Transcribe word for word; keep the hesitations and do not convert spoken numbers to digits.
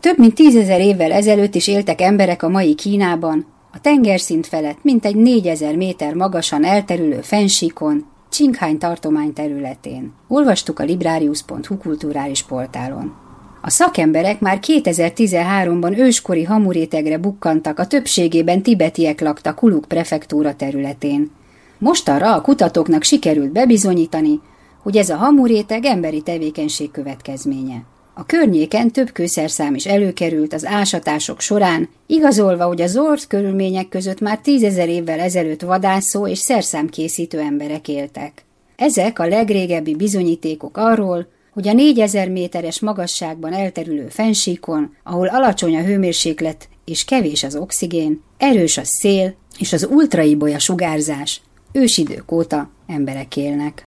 Több mint tízezer évvel ezelőtt is éltek emberek a mai Kínában, a tengerszint felett mintegy négyezer méter magasan elterülő fennsíkon, Qinghai tartomány területén. Olvastuk a librarius pont hu kulturális portálon. A szakemberek már kétezer-tizenháromban őskori hamurétegre bukkantak, a többségében tibetiek laktak Kuluk prefektúra területén. Mostanra a kutatóknak sikerült bebizonyítani, hogy ez a hamuréteg emberi tevékenység következménye. A környéken több kőszerszám is előkerült az ásatások során, igazolva, hogy az ort körülmények között már tízezer évvel ezelőtt vadászó és szerszámkészítő emberek éltek. Ezek a legrégebbi bizonyítékok arról, hogy a négyezer méteres magasságban elterülő fennsíkon, ahol alacsony a hőmérséklet és kevés az oxigén, erős a szél és az ultraibolya sugárzás, ősidők óta emberek élnek.